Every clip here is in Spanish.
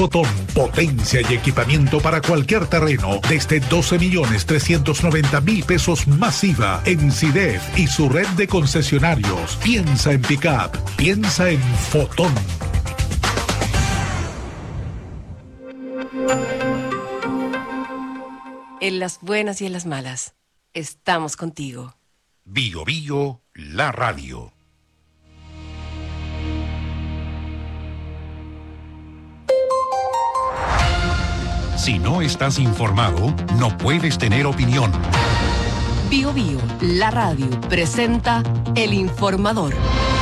Fotón. Potencia y equipamiento para cualquier terreno desde 12.390.000 pesos masiva en SIDEF y su red de concesionarios. Piensa en Pickup. Piensa en Fotón. En las buenas y en las malas, estamos contigo. Bio Bio, la radio. Si no estás informado, no puedes tener opinión. Bio Bio, la radio, presenta El Informador.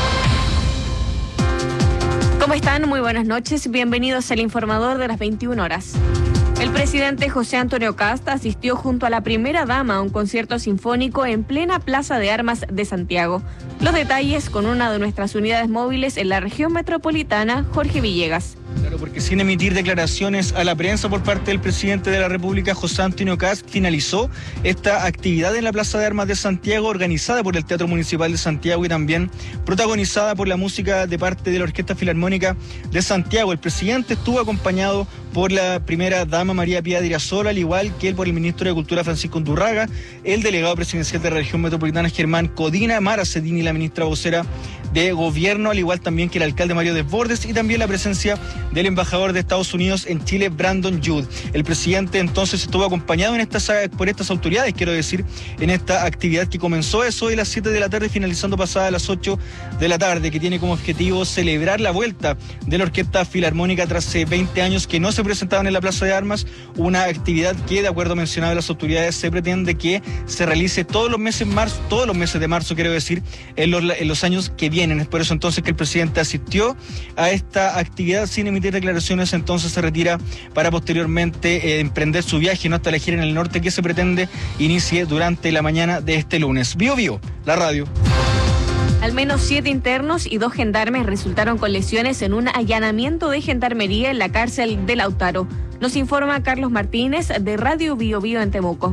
¿Cómo están? Muy buenas noches. Bienvenidos al Informador de las 21 horas. El presidente José Antonio Kast asistió junto a la primera dama a un concierto sinfónico en plena Plaza de Armas de Santiago. Los detalles con una de nuestras unidades móviles en la región metropolitana, Jorge Villegas. Claro, porque sin emitir declaraciones a la prensa por parte del presidente de la República, José Antonio Kast, finalizó esta actividad en la Plaza de Armas de Santiago, organizada por el Teatro Municipal de Santiago y también protagonizada por la música de parte de la Orquesta Filarmónica de Santiago. El presidente estuvo acompañado por la primera dama María Pía de Irasola, al igual que por el ministro de Cultura Francisco Undurraga, el delegado presidencial de la región metropolitana Germán Codina, Mara Cedini, la ministra vocera de Gobierno, al igual también que el alcalde Mario Desbordes, y también la presencia del embajador de Estados Unidos en Chile, Brandon Judd. El presidente entonces estuvo acompañado por estas autoridades, quiero decir, en esta actividad que comenzó eso de las 7 de la tarde, finalizando pasada las 8 de la tarde, que tiene como objetivo celebrar la vuelta de la Orquesta Filarmónica tras 20 años que no se presentaban en la Plaza de Armas, una actividad que, de acuerdo a mencionado las autoridades, se pretende que se realice todos los meses de marzo, quiero decir, en los años que vienen. Es por eso entonces que el presidente asistió a esta actividad sin emitir declaraciones. Entonces se retira para posteriormente emprender su viaje, ¿no?, hasta la gira en el norte, que se pretende inicie durante la mañana de este lunes. Bio Bio, la radio. Al menos 7 internos y 2 gendarmes resultaron con lesiones en un allanamiento de gendarmería en la cárcel de Lautaro. Nos informa Carlos Martínez de Radio Bio Bio en Temuco.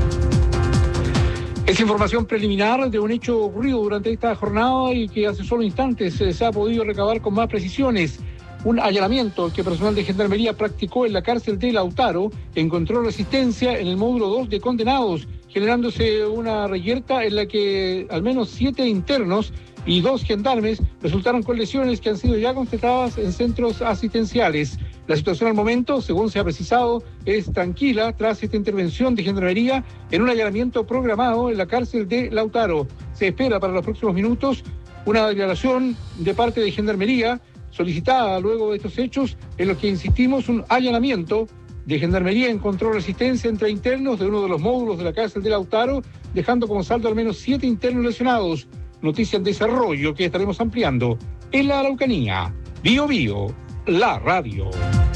Es información preliminar de un hecho ocurrido durante esta jornada y que hace solo instantes se ha podido recabar con más precisiones. Un allanamiento que personal de Gendarmería practicó en la cárcel de Lautaro encontró resistencia en el módulo 2 de condenados, generándose una reyerta en la que al menos 7 internos y 2 gendarmes resultaron con lesiones que han sido ya constatadas en centros asistenciales. La situación al momento, según se ha precisado, es tranquila tras esta intervención de Gendarmería en un allanamiento programado en la cárcel de Lautaro. Se espera para los próximos minutos una declaración de parte de Gendarmería solicitada luego de estos hechos, en los que insistimos, un allanamiento de Gendarmería encontró resistencia entre internos de uno de los módulos de la cárcel de Lautaro, dejando como saldo al menos 7 internos lesionados. Noticia en desarrollo que estaremos ampliando en la Araucanía. Bio Bio, la radio.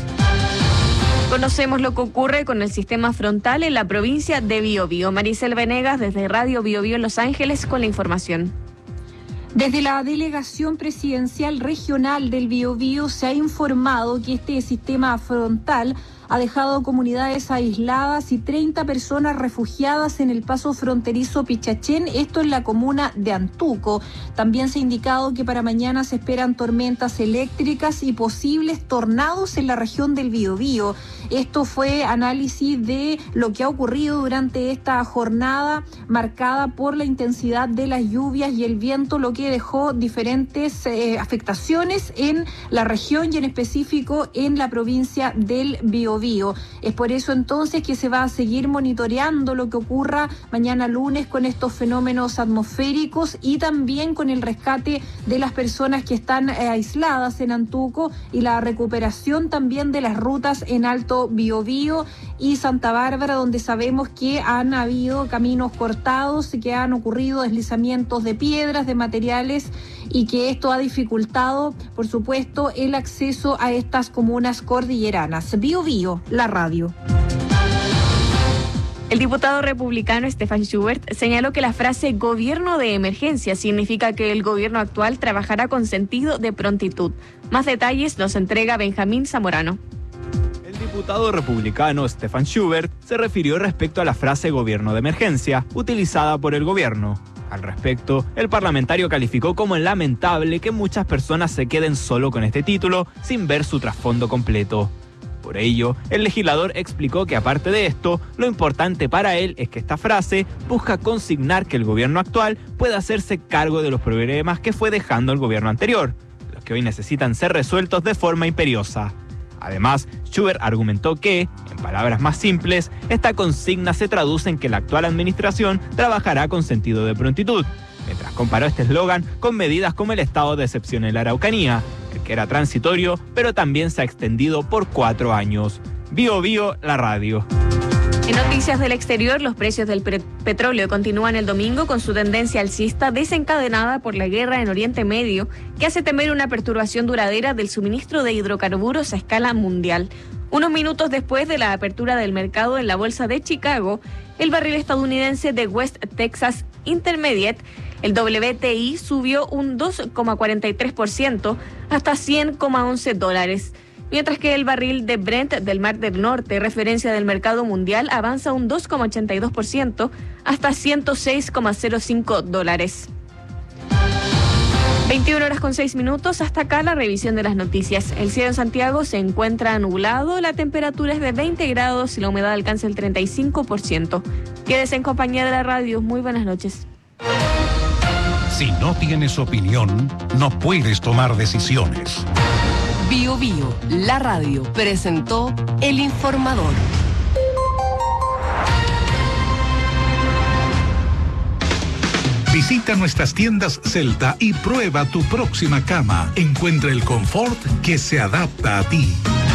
Conocemos lo que ocurre con el sistema frontal en la provincia de Biobío. Maricel Venegas desde Radio Bio Bio en Los Ángeles con la información. Desde la Delegación Presidencial Regional del Biobío se ha informado que este sistema frontal ha dejado comunidades aisladas y 30 personas refugiadas en el paso fronterizo Pichachén, esto en la comuna de Antuco. También se ha indicado que para mañana se esperan tormentas eléctricas y posibles tornados en la región del Biobío. Esto fue análisis de lo que ha ocurrido durante esta jornada marcada por la intensidad de las lluvias y el viento, lo que dejó diferentes afectaciones en la región y en específico en la provincia del Biobío. Es por eso entonces que se va a seguir monitoreando lo que ocurra mañana lunes con estos fenómenos atmosféricos y también con el rescate de las personas que están aisladas en Antuco y la recuperación también de las rutas en Alto Biobío y Santa Bárbara, donde sabemos que han habido caminos cortados y que han ocurrido deslizamientos de piedras, de materiales, y que esto ha dificultado, por supuesto, el acceso a estas comunas cordilleranas. Bio Bio, la radio. El diputado republicano Stefan Schubert señaló que la frase gobierno de emergencia significa que el gobierno actual trabajará con sentido de prontitud. Más detalles nos entrega Benjamín Zamorano. El diputado republicano Stefan Schubert se refirió respecto a la frase gobierno de emergencia utilizada por el gobierno. Al respecto, el parlamentario calificó como lamentable que muchas personas se queden solo con este título sin ver su trasfondo completo. Por ello, el legislador explicó que aparte de esto, lo importante para él es que esta frase busca consignar que el gobierno actual pueda hacerse cargo de los problemas que fue dejando el gobierno anterior, los que hoy necesitan ser resueltos de forma imperiosa. Además, Schubert argumentó que, en palabras más simples, esta consigna se traduce en que la actual administración trabajará con sentido de prontitud, mientras comparó este eslogan con medidas como el estado de excepción en la Araucanía, el que era transitorio, pero también se ha extendido por 4 años. Bio Bio, la radio. En noticias del exterior, los precios del petróleo continúan el domingo con su tendencia alcista desencadenada por la guerra en Oriente Medio, que hace temer una perturbación duradera del suministro de hidrocarburos a escala mundial. Unos minutos después de la apertura del mercado en la bolsa de Chicago, el barril estadounidense de West Texas Intermediate, el WTI, subió un 2,43% hasta $100,11. Mientras que el barril de Brent del Mar del Norte, referencia del mercado mundial, avanza un 2,82% hasta $106,05. 21:06. Hasta acá la revisión de las noticias. El cielo en Santiago se encuentra nublado, la temperatura es de 20 grados y la humedad alcanza el 35%. Quédese en compañía de la radio. Muy buenas noches. Si no tienes opinión, no puedes tomar decisiones. Bio Bio, la radio, presentó El Informador. Visita nuestras tiendas Celta y prueba tu próxima cama. Encuentra el confort que se adapta a ti.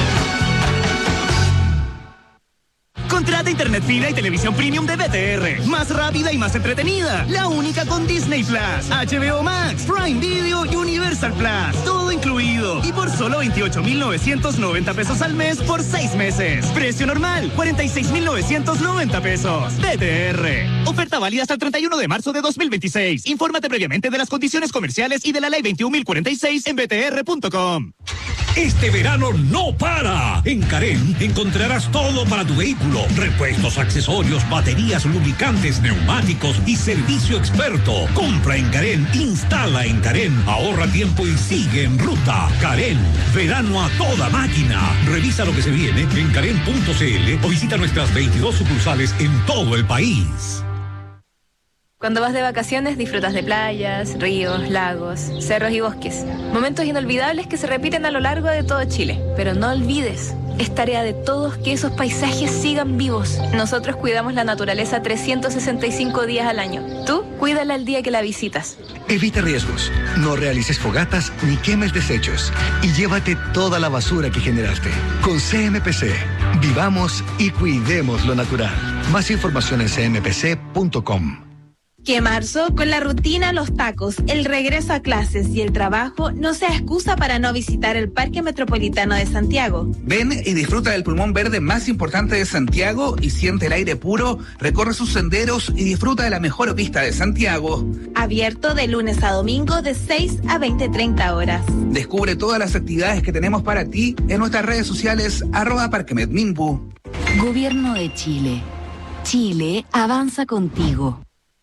Contrata internet fibra y televisión premium de BTR. Más rápida y más entretenida. La única con Disney Plus, HBO Max, Prime Video y Universal Plus. Todo incluido. Y por solo 28,990 pesos al mes por 6 meses. Precio normal, 46,990 pesos. BTR. Oferta válida hasta el 31 de marzo de 2026. Infórmate previamente de las condiciones comerciales y de la ley 21.046 en btr.com. Este verano no para. En Carén encontrarás todo para tu vehículo. Repuestos, accesorios, baterías, lubricantes, neumáticos y servicio experto. Compra en Carén, instala en Carén, ahorra tiempo y sigue en ruta. Carén, verano a toda máquina. Revisa lo que se viene en carén.cl o visita nuestras 22 sucursales en todo el país. Cuando vas de vacaciones disfrutas de playas, ríos, lagos, cerros y bosques. Momentos inolvidables que se repiten a lo largo de todo Chile. Pero no olvides, es tarea de todos que esos paisajes sigan vivos. Nosotros cuidamos la naturaleza 365 días al año. Tú, cuídala el día que la visitas. Evita riesgos, no realices fogatas ni quemes desechos y llévate toda la basura que generaste. Con CMPC, vivamos y cuidemos lo natural. Más información en cmpc.com. Que marzo, con la rutina, los tacos, el regreso a clases y el trabajo, no sea excusa para no visitar el Parque Metropolitano de Santiago. Ven y disfruta del pulmón verde más importante de Santiago y siente el aire puro, recorre sus senderos y disfruta de la mejor pista de Santiago. Abierto de lunes a domingo de 6 a 20:30 horas. Descubre todas las actividades que tenemos para ti en nuestras redes sociales @parquemetminbu. Gobierno de Chile. Chile avanza contigo.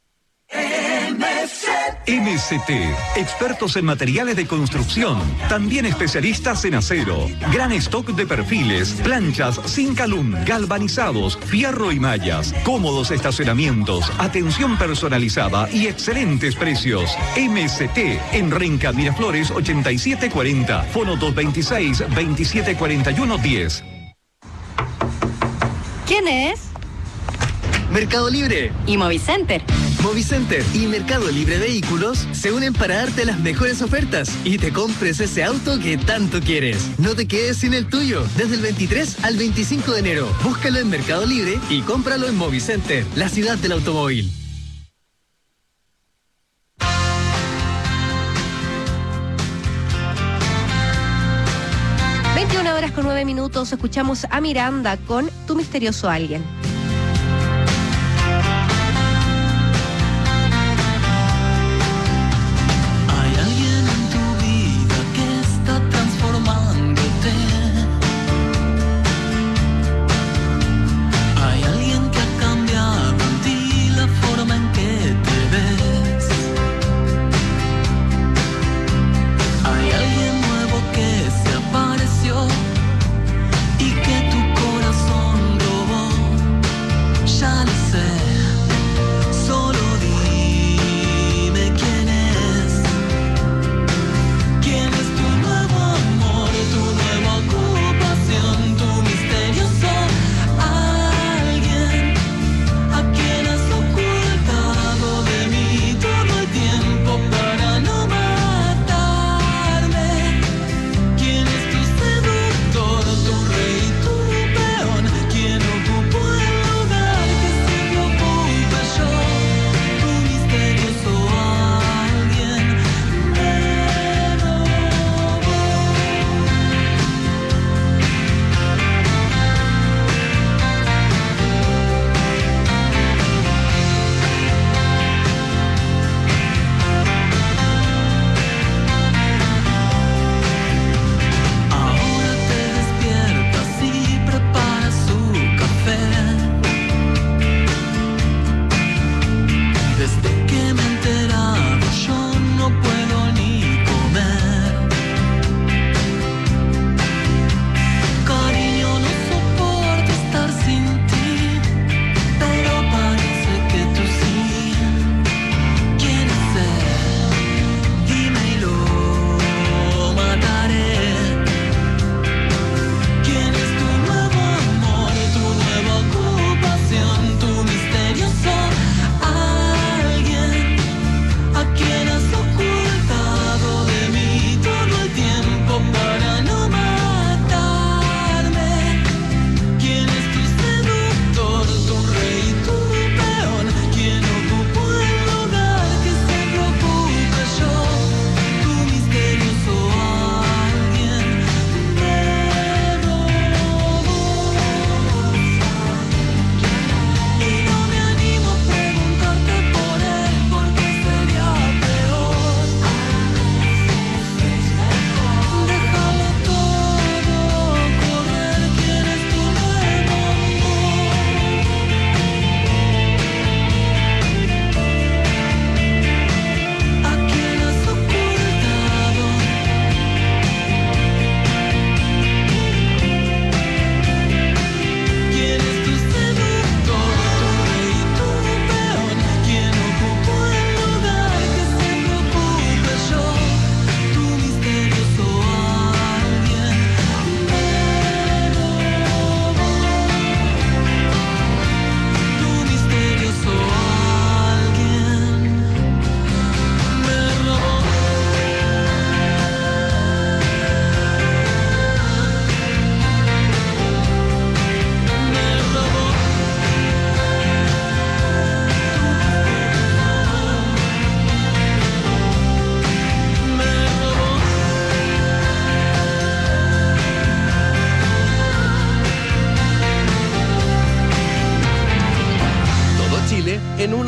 MST, expertos en materiales de construcción, también especialistas en acero, gran stock de perfiles, planchas sin calún, galvanizados, fierro y mallas, cómodos estacionamientos, atención personalizada y excelentes precios. MST en Renca Miraflores 8740, fono 226-2741-10. ¿Quién es? Mercado Libre y Movicenter. Movicenter y Mercado Libre Vehículos se unen para darte las mejores ofertas y te compres ese auto que tanto quieres. No te quedes sin el tuyo. Desde el 23 al 25 de enero, búscalo en Mercado Libre y cómpralo en Movicenter, la ciudad del automóvil. Con 9 minutos escuchamos a Miranda con Tu Misterioso Alguien. Hay alguien en tu vida que está transformándote. Hay alguien que ha cambiado en ti la forma en que te ves. Hay alguien nuevo que se apareció y que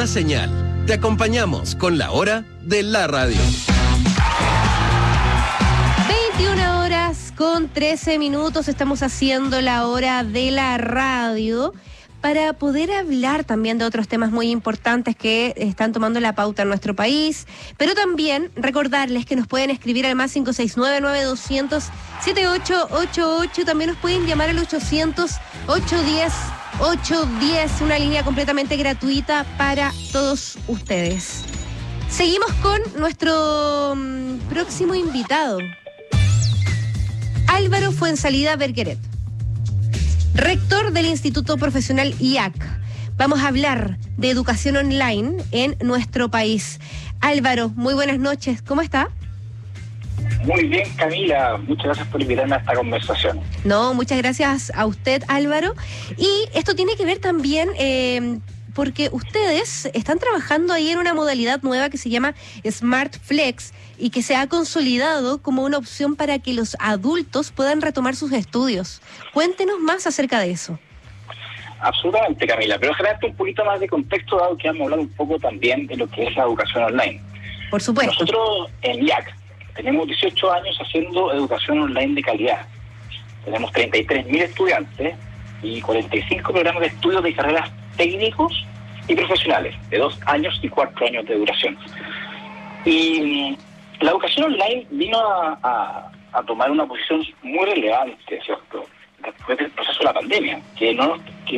una señal. Te acompañamos con la hora de la radio. 21 horas con 13 minutos. Estamos haciendo la hora de la radio para poder hablar también de otros temas muy importantes que están tomando la pauta en nuestro país, pero también recordarles que nos pueden escribir al más 569-9200-7888, también nos pueden llamar al 800-810-810, una línea completamente gratuita para todos ustedes. Seguimos con nuestro próximo invitado, Álvaro Fuenzalida Bergeret, rector del Instituto Profesional IAC. Vamos a hablar de educación online en nuestro país. Álvaro, muy buenas noches. ¿Cómo está? Muy bien, Camila. Muchas gracias por invitarme a esta conversación. No, muchas gracias a usted, Álvaro. Y esto tiene que ver también porque ustedes están trabajando ahí en una modalidad nueva que se llama Smart Flex y que se ha consolidado como una opción para que los adultos puedan retomar sus estudios. Cuéntenos más acerca de eso. Absolutamente, Camila, pero generarte un poquito más de contexto, dado que vamos a hablar un poco también de lo que es la educación online. Por supuesto. Nosotros en IAC tenemos 18 años haciendo educación online de calidad. Tenemos 33.000 estudiantes y 45 programas de estudio de carreras técnicos y profesionales, de 2 años y 4 años de duración. Y la educación online vino a tomar una posición muy relevante, ¿cierto?, después del proceso de la pandemia, que nos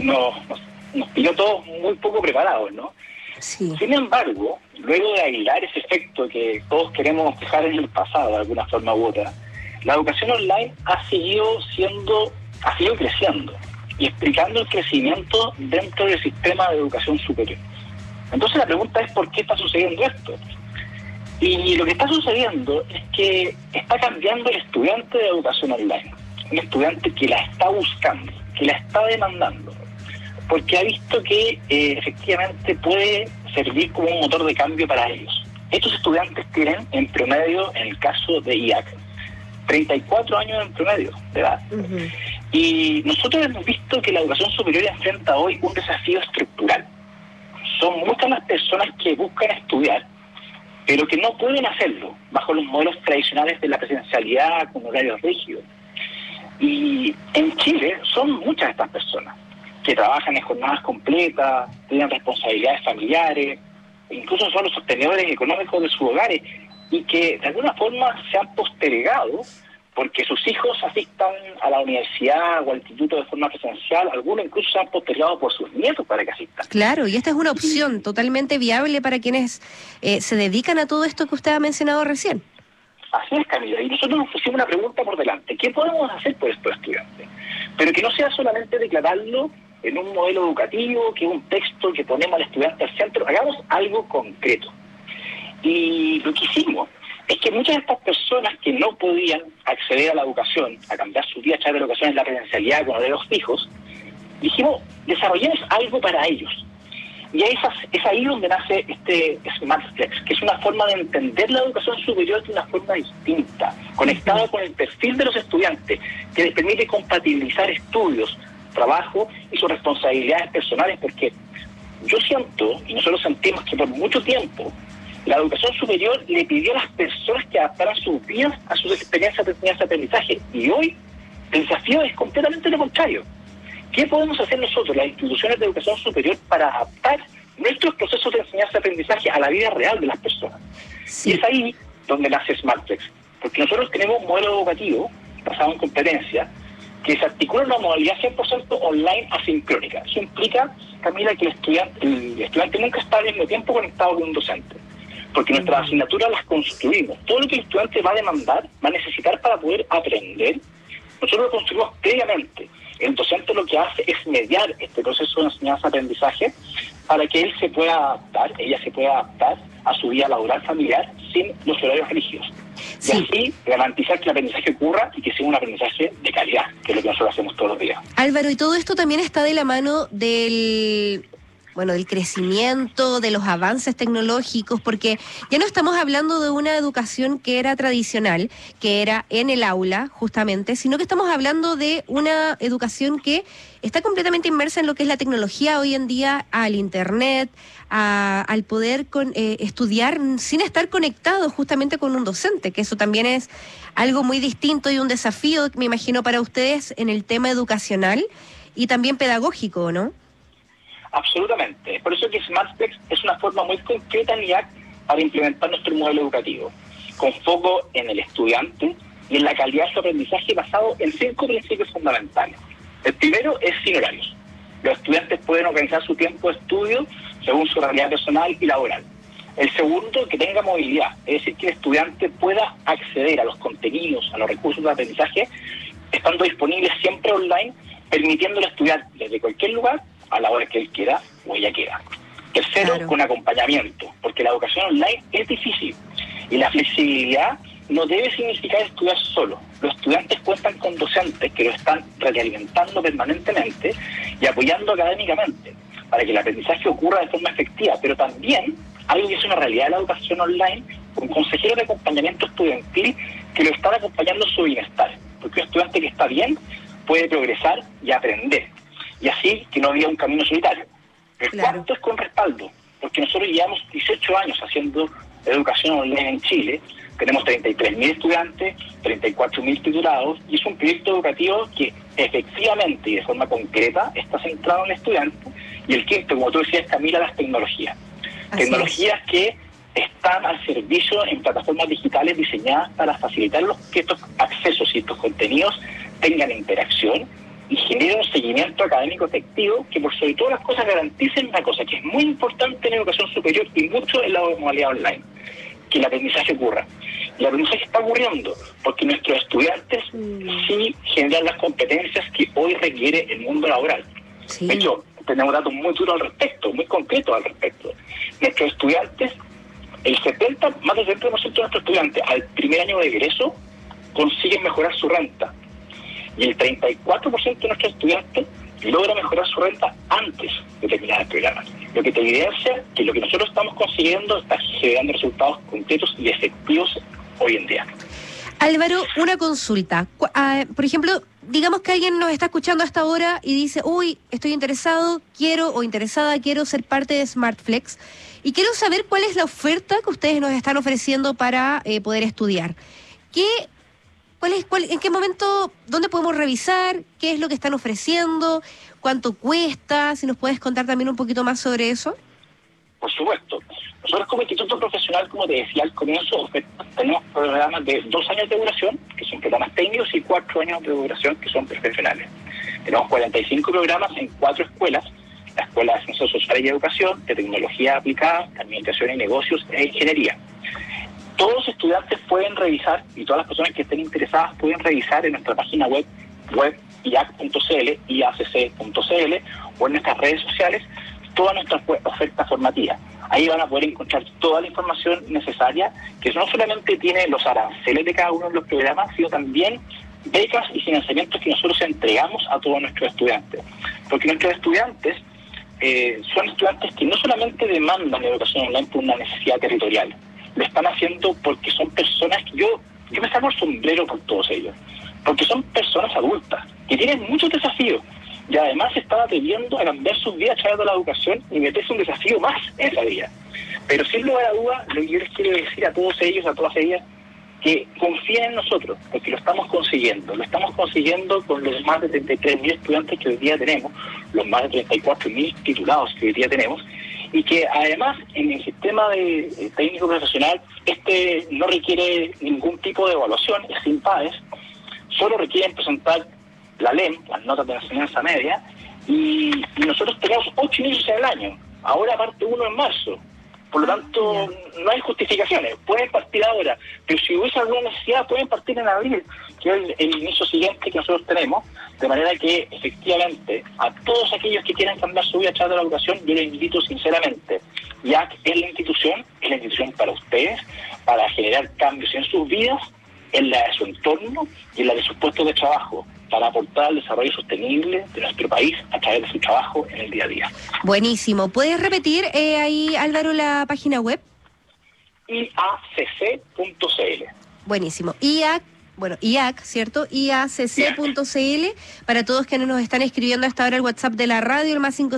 pilló todos muy poco preparados, ¿no? Sí. Sin embargo, luego de aislar ese efecto que todos queremos dejar en el pasado de alguna forma u otra, la educación online ha seguido creciendo y explicando el crecimiento dentro del sistema de educación superior. Entonces la pregunta es ¿por qué está sucediendo esto? Y lo que está sucediendo es que está cambiando el estudiante de educación online, un estudiante que la está buscando, que la está demandando, porque ha visto que efectivamente puede servir como un motor de cambio para ellos. Estos estudiantes tienen en promedio, en el caso de IAC, 34 años en promedio de edad. Uh-huh. Y nosotros hemos visto que la educación superior enfrenta hoy un desafío estructural. Son muchas las personas que buscan estudiar, pero que no pueden hacerlo bajo los modelos tradicionales de la presencialidad con horarios rígidos. Y en Chile son muchas estas personas que trabajan en jornadas completas, tienen responsabilidades familiares, incluso son los sostenedores económicos de sus hogares y que de alguna forma se han postergado porque sus hijos asistan a la universidad o al instituto de forma presencial, algunos incluso se han postergado por sus nietos para que asistan. Claro, y esta es una opción totalmente viable para quienes se dedican a todo esto que usted ha mencionado recién. Así es, Camila, y nosotros nos pusimos una pregunta por delante: ¿qué podemos hacer por estos estudiantes? Pero que no sea solamente declararlo en un modelo educativo, que es un texto que ponemos al estudiante al centro, hagamos algo concreto. Y lo que hicimos es que muchas de estas personas que no podían acceder a la educación, a cambiar su día a través de la educación en la presencialidad con horarios fijos, dijimos, desarrollemos algo para ellos. Y es ahí donde nace este Smart Flex, que es una forma de entender la educación superior de una forma distinta, conectada con el perfil de los estudiantes, que les permite compatibilizar estudios, trabajo y sus responsabilidades personales, porque yo siento, y nosotros sentimos que por mucho tiempo, la educación superior le pidió a las personas que adaptaran sus vidas a sus experiencias de enseñanza-aprendizaje. Y hoy el desafío es completamente lo contrario. ¿Qué podemos hacer nosotros, las instituciones de educación superior, para adaptar nuestros procesos de enseñanza-aprendizaje a la vida real de las personas? Sí. Y es ahí donde nace SmartFlex, porque nosotros tenemos un modelo educativo basado en competencia que se articula en una modalidad 100% online asincrónica. Eso implica, Camila, que el estudiante nunca está al mismo tiempo conectado con un docente, porque nuestras asignaturas las construimos. Todo lo que el estudiante va a demandar, va a necesitar para poder aprender, nosotros lo construimos previamente. El docente lo que hace es mediar este proceso de enseñanza-aprendizaje para que él se pueda adaptar, ella se pueda adaptar a su vida laboral familiar sin los horarios rígidos. Sí. Y así garantizar que el aprendizaje ocurra y que sea un aprendizaje de calidad, que es lo que nosotros hacemos todos los días. Álvaro, y todo esto también está de la mano del del crecimiento, de los avances tecnológicos, porque ya no estamos hablando de una educación que era tradicional, que era en el aula, justamente, sino que estamos hablando de una educación que está completamente inmersa en lo que es la tecnología hoy en día, al internet, al poder estudiar sin estar conectado justamente con un docente, que eso también es algo muy distinto y un desafío, me imagino, para ustedes en el tema educacional y también pedagógico, ¿no? Absolutamente. Por eso que SmartFlex es una forma muy concreta en IAC para implementar nuestro modelo educativo, con foco en el estudiante y en la calidad de su aprendizaje basado en 5 principios fundamentales. El primero es sin horarios. Los estudiantes pueden organizar su tiempo de estudio según su realidad personal y laboral. El segundo, que tenga movilidad, es decir, que el estudiante pueda acceder a los contenidos, a los recursos de aprendizaje, estando disponibles siempre online, permitiéndole estudiar desde cualquier lugar a la hora que él quiera o ella quiera. Tercero, con acompañamiento, porque la educación online es difícil y la flexibilidad no debe significar estudiar solo. Los estudiantes cuentan con docentes que lo están realimentando permanentemente y apoyando académicamente para que el aprendizaje ocurra de forma efectiva, pero también algo que es una realidad de la educación online, con consejeros de acompañamiento estudiantil que lo están acompañando en su bienestar, porque un estudiante que está bien puede progresar y aprender, y así que no había un camino solitario. El cuarto es con respaldo, porque nosotros llevamos 18 años haciendo educación online en Chile, tenemos 33.000 estudiantes, 34.000 titulados, y es un proyecto educativo que efectivamente y de forma concreta está centrado en el estudiante. Y el quinto, como tú decías, Camila, las tecnologías. Tecnologías que están al servicio en plataformas digitales diseñadas para facilitar que estos accesos y estos contenidos tengan interacción y generen un seguimiento académico efectivo que por sobre todas las cosas garanticen una cosa que es muy importante en educación superior y mucho en la modalidad online, que el aprendizaje ocurra. Y el aprendizaje está ocurriendo porque nuestros estudiantes sí generan las competencias que hoy requiere el mundo laboral. De hecho, tenemos datos muy duros al respecto, muy concretos al respecto. Nuestros estudiantes, más del 70% de nuestros estudiantes al primer año de egreso consiguen mejorar su renta. Y el 34% de nuestros estudiantes logra mejorar su renta antes de terminar el programa. Lo que te evidencia que lo que nosotros estamos consiguiendo está generando resultados concretos y efectivos hoy en día. Álvaro, una consulta. Por ejemplo, digamos que alguien nos está escuchando hasta ahora y dice, estoy interesado, quiero ser parte de SmartFlex y quiero saber cuál es la oferta que ustedes nos están ofreciendo para poder estudiar. ¿En qué momento, dónde podemos revisar? ¿Qué es lo que están ofreciendo? ¿Cuánto cuesta? Si nos puedes contar también un poquito más sobre eso. Por supuesto. Nosotros como instituto profesional, como te decía al comienzo, tenemos programas de 2 años de duración, que son programas técnicos, y 4 años de duración, que son profesionales. Tenemos 45 programas en 4 escuelas, la Escuela de Ciencias Sociales y Educación, de Tecnología Aplicada, Administración y Negocios e Ingeniería. Todos los estudiantes pueden revisar, y todas las personas que estén interesadas pueden revisar en nuestra página web iac.cl, iacc.cl, o en nuestras redes sociales, toda nuestra oferta formativa. Ahí van a poder encontrar toda la información necesaria, que no solamente tiene los aranceles de cada uno de los programas, sino también becas y financiamientos que nosotros entregamos a todos nuestros estudiantes. Porque nuestros estudiantes son estudiantes que no solamente demandan la educación online por una necesidad territorial, lo están haciendo porque son personas que yo me saco el sombrero por todos ellos, porque son personas adultas que tienen muchos desafíos y además se están atreviendo a cambiar sus vidas a través de la educación y meterse un desafío más en esa vida. Pero sin lugar a dudas, lo que yo les quiero decir a todos ellos, a todas ellas, que confíen en nosotros, porque lo estamos consiguiendo con los más de 33.000 estudiantes que hoy día tenemos, los más de 34.000 titulados que hoy día tenemos, y que además en el sistema de técnico profesional no requiere ningún tipo de evaluación, es sin pares, solo requieren presentar la LEM, las notas de enseñanza media, y nosotros tenemos 8 inicios en el año, ahora parte 1 en marzo. Por lo tanto, no hay justificaciones. Pueden partir ahora, pero si hubiese alguna necesidad, pueden partir en abril, que es el inicio siguiente que nosotros tenemos, de manera que, efectivamente, a todos aquellos que quieran cambiar su vida a través de la educación, yo les invito sinceramente. IAC es la institución para ustedes, para generar cambios en sus vidas en la de su entorno y en la de sus puestos de trabajo, para aportar al desarrollo sostenible de nuestro país a través de su trabajo en el día a día. Buenísimo. ¿Puedes repetir ahí, Álvaro, la página web? IACC.cl. Buenísimo. IAC, ¿cierto? IACC.cl, para todos quienes nos están escribiendo hasta ahora el WhatsApp de la radio, el más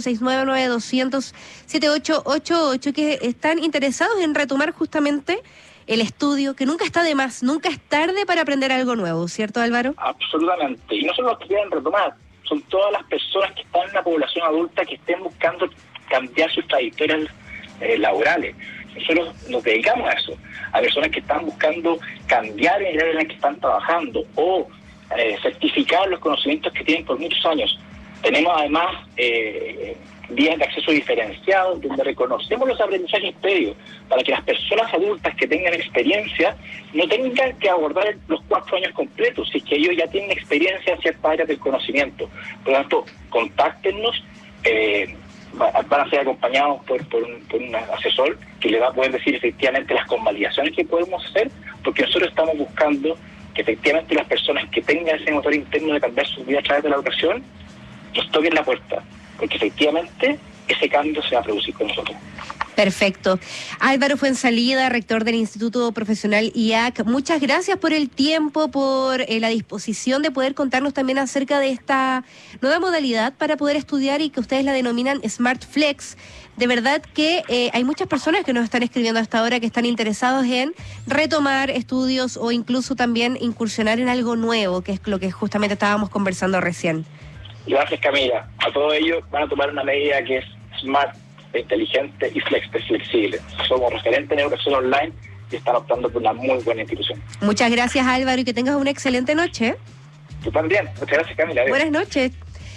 569-9200-7888, que están interesados en retomar justamente el estudio, que nunca está de más, nunca es tarde para aprender algo nuevo, ¿cierto, Álvaro? Absolutamente. Y no solo los que quieren retomar, son todas las personas que están en la población adulta que estén buscando cambiar sus trayectorias laborales. Nosotros nos dedicamos a eso, a personas que están buscando cambiar el área en la que están trabajando o certificar los conocimientos que tienen por muchos años. Tenemos además vías de acceso diferenciado, donde reconocemos los aprendizajes previos para que las personas adultas que tengan experiencia no tengan que abordar los 4 años completos, si es que ellos ya tienen experiencia en ciertas áreas del conocimiento. Por lo tanto, contáctenos, van a ser acompañados por un asesor que le va a poder decir efectivamente las convalidaciones que podemos hacer, porque nosotros estamos buscando que efectivamente las personas que tengan ese motor interno de cambiar su vida a través de la educación nos toquen la puerta, porque efectivamente ese cambio se va a producir con nosotros. Perfecto. Álvaro Fuenzalida, rector del Instituto Profesional IAC, muchas gracias por el tiempo, por la disposición de poder contarnos también acerca de esta nueva modalidad para poder estudiar y que ustedes la denominan Smart Flex. De verdad que hay muchas personas que nos están escribiendo hasta ahora que están interesados en retomar estudios o incluso también incursionar en algo nuevo, que es lo que justamente estábamos conversando recién. Gracias, Camila. A todos ellos van a tomar una medida que es smart, inteligente y flexible. Somos referentes en educación online y están optando por una muy buena institución. Muchas gracias, Álvaro, y que tengas una excelente noche. Tú también. Muchas gracias, Camila. Buenas noches.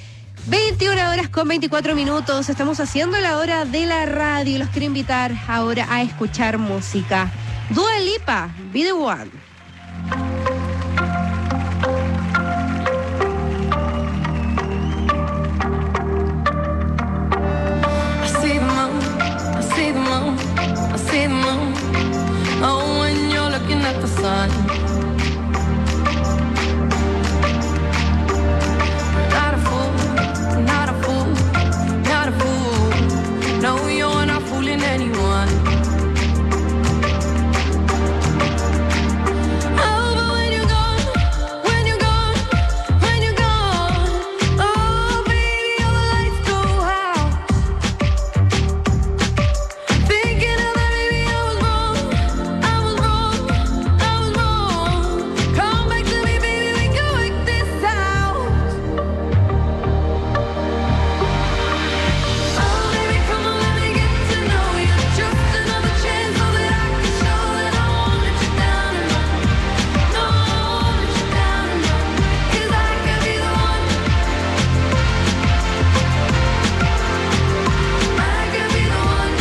21:24. Estamos haciendo la hora de la radio. Los quiero invitar ahora a escuchar música. Dua Lipa, Be The One. Oh, when you're looking at the sun, not a fool, not a fool, not a fool. No, you're not fooling anyone. Oh, but when you're gone, when you're gone, when you're gone, oh, baby, all the lights go out. Thinking of that, maybe I was wrong. Come back to me, baby, we can work this out. Oh, baby, come on, let me get to know you. Just another chance so that I can show that I won't let you down and run. No, I won't let you down and run. 'Cause I could be the one. I could be the one.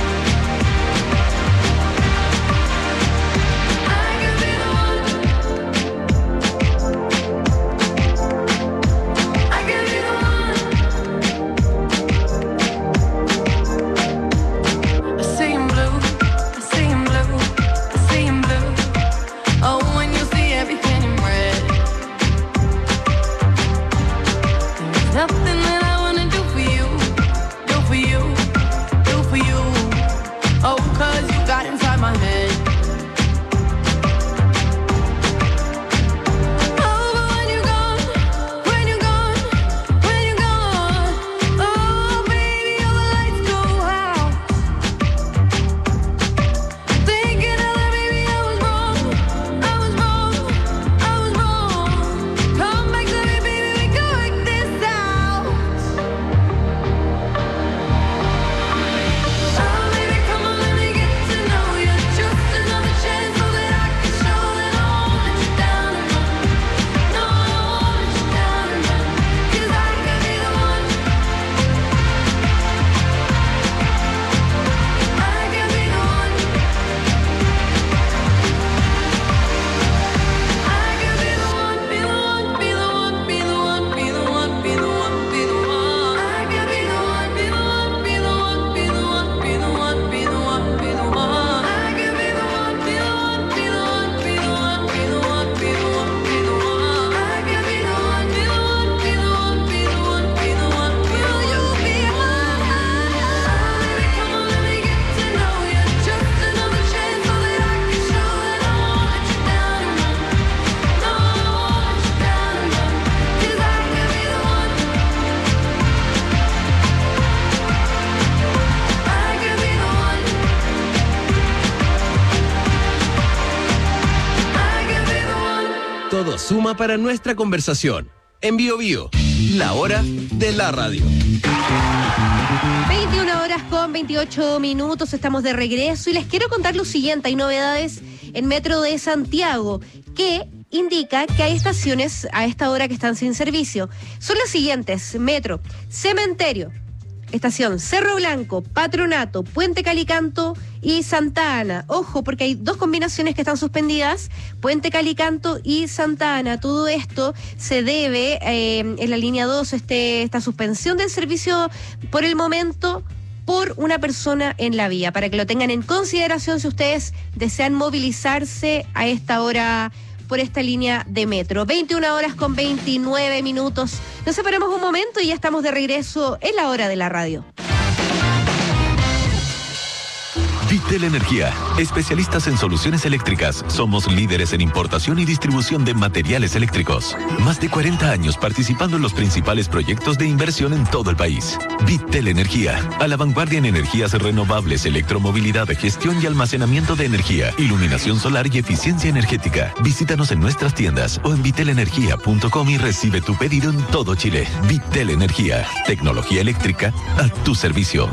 I could be the one. I could be the one. I see in blue, I see in blue, I see in blue. Oh, when you see everything in red. There's nothing that I wanna do for you, do for you, do for you. Oh, 'cause you got inside my head. Oh, but when you're gone, when you're gone, when you're gone, oh, baby, all the lights go out. Thinking of that, maybe I was wrong, I was wrong, I was wrong. Come back to me, baby, we can work this out. suma para nuestra conversación. En Bio Bio, la hora de la radio. 21 horas con 28 minutos, estamos de regreso y les quiero contar lo siguiente. Hay novedades en Metro de Santiago que indica que hay estaciones a esta hora que están sin servicio. Son las siguientes: Metro Cementerio, Estación Cerro Blanco, Patronato, Puente Calicanto y Santa Ana. Ojo, porque hay dos combinaciones que están suspendidas: Puente Calicanto y Santa Ana. Todo esto se debe en la línea 2, esta suspensión del servicio por el momento por una persona en la vía, para que lo tengan en consideración si ustedes desean movilizarse a esta hora por esta línea de metro. 21 horas con 29 minutos. Nos separamos un momento y ya estamos de regreso en la hora de la radio. Vitel Energía, especialistas en soluciones eléctricas. Somos líderes en importación y distribución de materiales eléctricos. Más de 40 años participando en los principales proyectos de inversión en todo el país. Vitel Energía, a la vanguardia en energías renovables, electromovilidad, gestión y almacenamiento de energía, iluminación solar y eficiencia energética. Visítanos en nuestras tiendas o en vitelenergia.com y recibe tu pedido en todo Chile. Vitel Energía, tecnología eléctrica a tu servicio.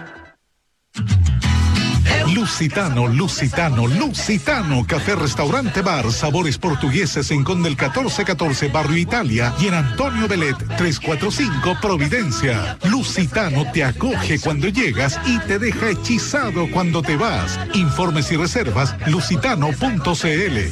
Lusitano, Café Restaurante Bar, sabores portugueses en Conde el 1414, Barrio Italia, y en Antonio Belet 345, Providencia. Lusitano te acoge cuando llegas y te deja hechizado cuando te vas. Informes y reservas, lusitano.cl.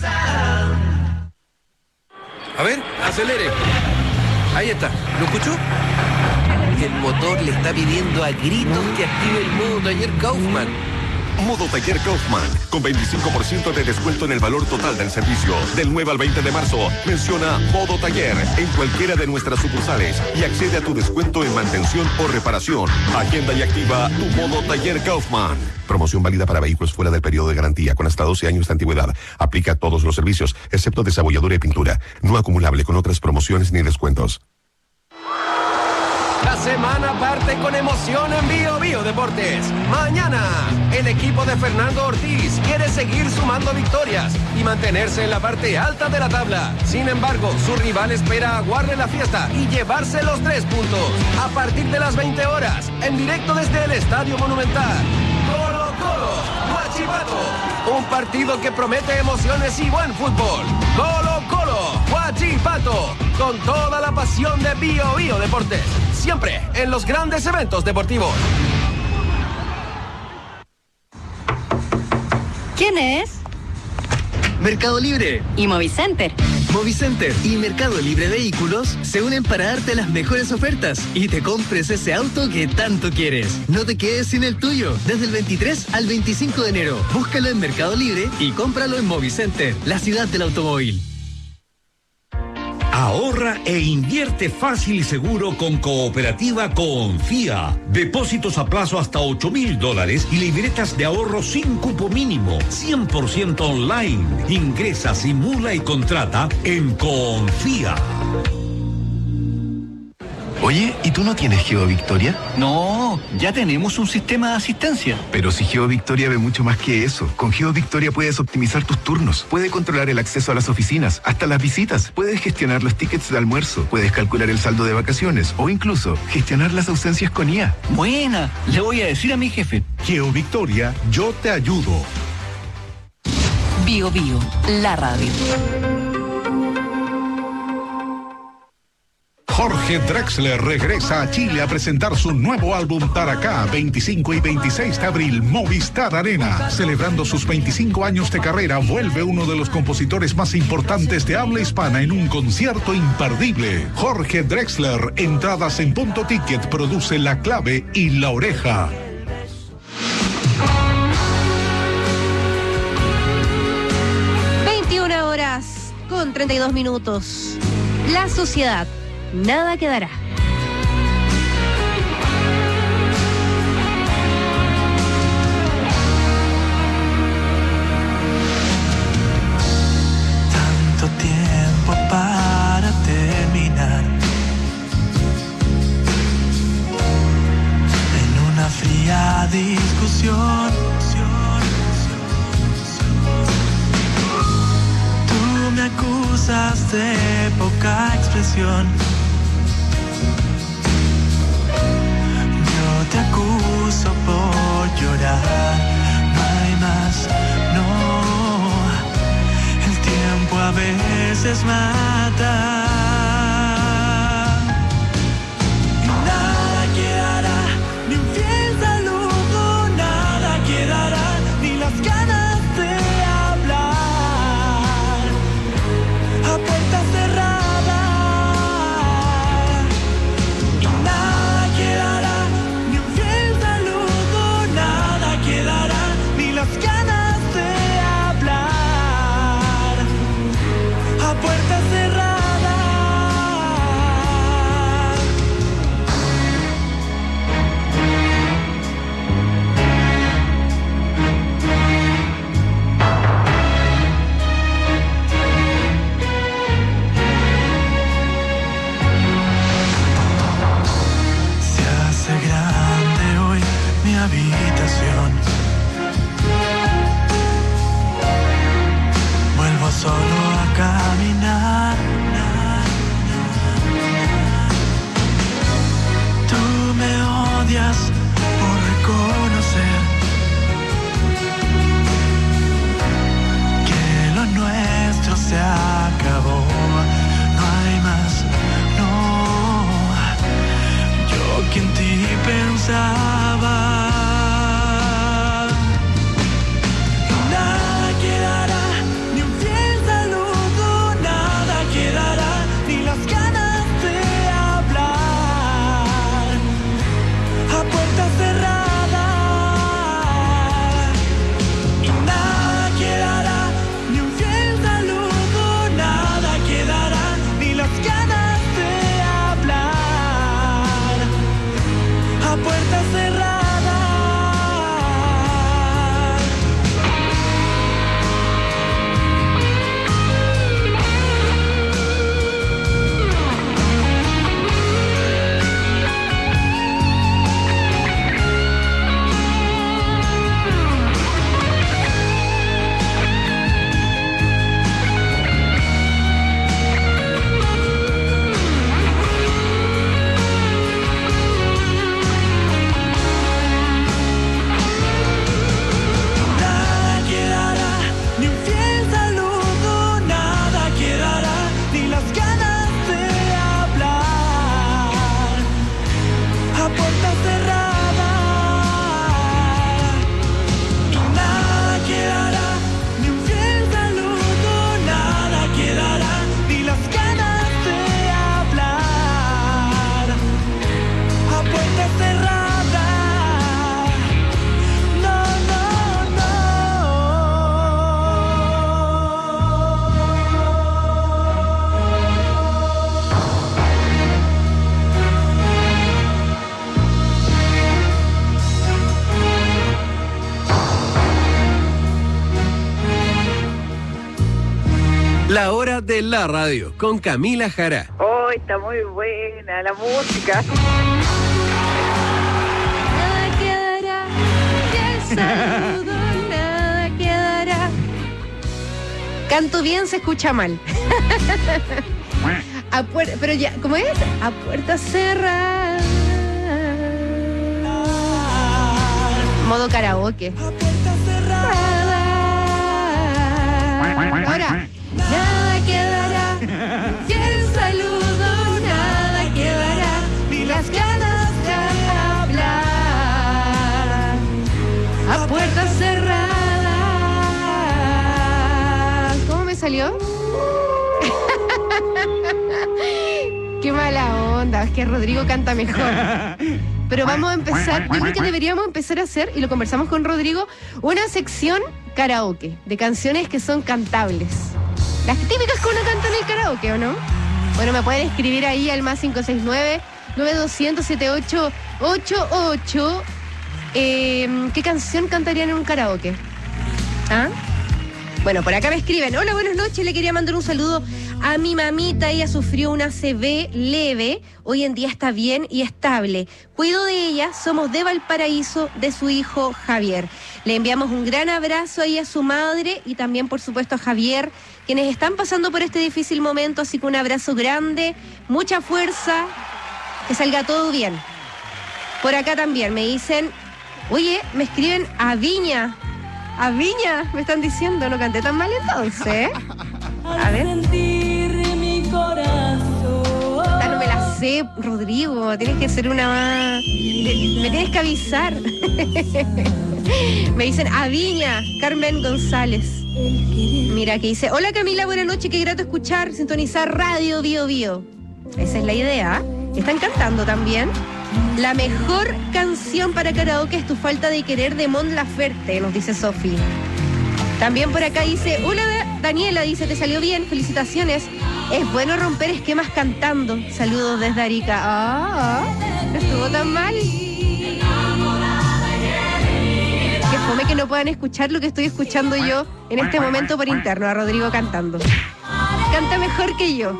A ver, acelere. Ahí está, ¿lo escuchó? El motor le está pidiendo a gritos que active el modo taller Kaufman. Modo Taller Kaufman, con 25% de descuento en el valor total del servicio. Del 9 al 20 de marzo, menciona Modo Taller en cualquiera de nuestras sucursales y accede a tu descuento en mantención o reparación. Agenda y activa tu Modo Taller Kaufman. Promoción válida para vehículos fuera del periodo de garantía con hasta 12 años de antigüedad. Aplica a todos los servicios, excepto desabolladura y pintura. No acumulable con otras promociones ni descuentos. La semana parte con emoción en Bio Bio Deportes. Mañana, el equipo de Fernando Ortiz quiere seguir sumando victorias y mantenerse en la parte alta de la tabla. Sin embargo, su rival espera aguarle la fiesta y llevarse los 3 puntos. A partir de las 20 horas, en directo desde el Estadio Monumental. Colo Colo, Huachipato. Un partido que promete emociones y buen fútbol. Colo Colo, Huachipato. Con toda la pasión de Bio Bio Deportes. Siempre en los grandes eventos deportivos. ¿Quién es? Mercado Libre Y Movicenter. Movicenter y Mercado Libre Vehículos se unen para darte las mejores ofertas y te compres ese auto que tanto quieres. No te quedes sin el tuyo. Desde el 23 al 25 de enero. Búscalo en Mercado Libre y cómpralo en Movicenter, la ciudad del automóvil. Ahorra e invierte fácil y seguro con Cooperativa Confía. Depósitos a plazo hasta $8,000 y libretas de ahorro sin cupo mínimo, 100% online. Ingresa, simula y contrata en Confía. Oye, ¿y tú no tienes GeoVictoria? No, ya tenemos un sistema de asistencia. Pero si GeoVictoria ve mucho más que eso. Con GeoVictoria puedes optimizar tus turnos, puedes controlar el acceso a las oficinas, hasta las visitas, puedes gestionar los tickets de almuerzo, puedes calcular el saldo de vacaciones o incluso gestionar las ausencias con IA. Buena, le voy a decir a mi jefe. GeoVictoria, yo te ayudo. Bio Bio, la radio. Jorge Drexler regresa a Chile a presentar su nuevo álbum Taracá, 25 y 26 de abril, Movistar Arena. Celebrando sus 25 años de carrera, vuelve uno de los compositores más importantes de habla hispana en un concierto imperdible. Jorge Drexler, entradas en Punto Ticket, produce La Clave y La Oreja. Con 32 minutos. La sociedad, nada quedará. Tanto tiempo para terminar en una fría discusión. Tú me acusas cosas de poca expresión. Yo te acuso por llorar, no hay más, no. El tiempo a veces mata. Y nada quedará, ni un fiel saludo, nada quedará, ni las ganas de hablar a puerta cerrada. Y nada quedará, ni un fiel saludo, nada quedará, ni las ganas de hablar a puerta cerrada. Se hace grande hoy mi habitación. Vuelvo solo a caminar. Tú me odias por reconocer que lo nuestro se acabó. No hay más, no. Yo que en ti pensaba. Y nada quedará, ni un fiel saludo, nada quedará, ni las ganas de hablar a puerta cerrada. Y nada quedará, ni un fiel saludo, nada quedará, ni las ganas de hablar a puerta cerrada. Nada quedará, ni un fiel saludo, nada quedará, ni las ganas de hablar a puerta cerrada. Y nada quedará, ni un fiel saludo, nada quedará, ni las ganas de hablar a puerta cerrada. No, no, no. La hora de la radio con Camila Jara. Oh, está muy buena la música. Nada quedará, ni el saludo, nada quedará. Canto bien, se escucha mal. Pero ya, ¿cómo es? A puerta cerrada. Modo karaoke. Ahora, nada quedará, ni el saludo, nada quedará, ni las ganas de hablar a puerta cerrada. ¿Cómo me salió? Qué mala onda, es que Rodrigo canta mejor. Pero vamos a empezar, yo creo que deberíamos empezar a hacer, y lo conversamos con Rodrigo, una sección karaoke, de canciones que son cantables. Las típicas que uno canta en el karaoke, ¿o no? Bueno, me pueden escribir ahí al más 569-9200-7888. ¿Qué canción cantarían en un karaoke? ¿Ah? Bueno, por acá me escriben, hola, buenas noches, le quería mandar un saludo a mi mamita, ella sufrió una ACV leve, hoy en día está bien y estable. Cuido de ella, somos de Valparaíso, de su hijo Javier. Le enviamos un gran abrazo ahí a su madre y también, por supuesto, a Javier, quienes están pasando por este difícil momento, así que un abrazo grande, mucha fuerza, que salga todo bien. Por acá también me dicen, oye, me escriben a Viña, me están diciendo, no canté tan mal entonces. A ver. Esta no me la sé, Rodrigo, tienes que ser una más... Me tienes que avisar. Me dicen a Viña, Carmen González. Mira que dice, hola Camila, buenas noches, qué grato escuchar, sintonizar Radio Bio Bio. Esa es la idea. Están cantando también. La mejor canción para karaoke es Tu falta de querer de Mon Laferte, nos dice Sofi. También por acá dice, hola Daniela, dice, te salió bien, felicitaciones. Es bueno romper esquemas cantando. Saludos desde Arica. No estuvo tan mal. Qué fome que no puedan escuchar lo que estoy escuchando yo en este momento por interno, a Rodrigo cantando. Canta mejor que yo.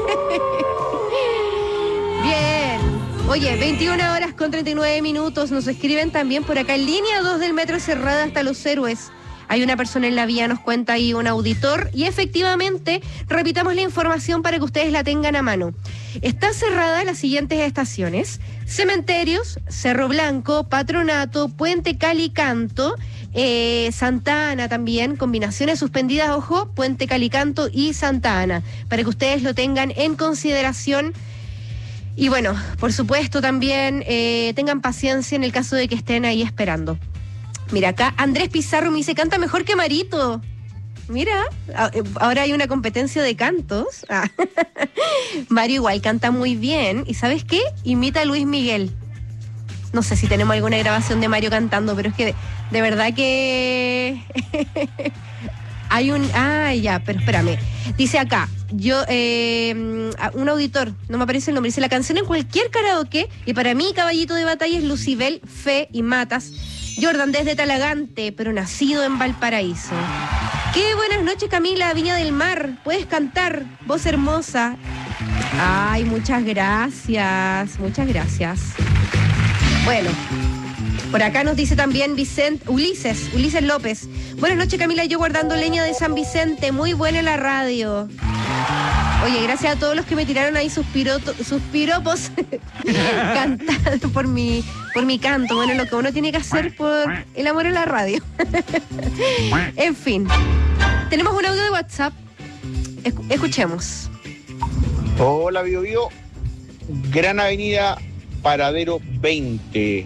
Bien. Oye, 21 horas con 39 minutos. Nos escriben también por acá en línea 2 del metro cerrada hasta Los Héroes. Hay una persona en la vía, nos cuenta ahí un auditor. Y efectivamente, repitamos la información para que ustedes la tengan a mano. Está cerrada las siguientes estaciones: Cementerios, Cerro Blanco, Patronato, Puente Calicanto, Santa Ana también, combinaciones suspendidas, ojo, Puente Calicanto y Santa Ana, para que ustedes lo tengan en consideración. Y bueno, por supuesto también tengan paciencia en el caso de que estén ahí esperando. Mira, acá Andrés Pizarro me dice, canta mejor que Marito. Mira, ahora hay una competencia de cantos. Mario igual canta muy bien. ¿Y sabes qué? Imita a Luis Miguel. No sé si tenemos alguna grabación de Mario cantando, pero es que de verdad que... Hay un... ya, pero espérame. Dice acá, un auditor, no me aparece el nombre, dice, la canción en cualquier karaoke, y para mí caballito de batalla es Lucibel, Fe y Matas. Jordan desde Talagante, pero nacido en Valparaíso. Qué buenas noches, Camila, Viña del Mar. Puedes cantar, voz hermosa. Ay, muchas gracias, muchas gracias. Bueno, por acá nos dice también Ulises López. Buenas noches, Camila, yo guardando leña de San Vicente, muy buena la radio. Oye, gracias a todos los que me tiraron ahí sus piropos cantando por mi canto. Bueno, lo que uno tiene que hacer por el amor a la radio. En fin, tenemos un audio de WhatsApp. Escuchemos. Hola, Bio Bio. Gran Avenida, Paradero 20.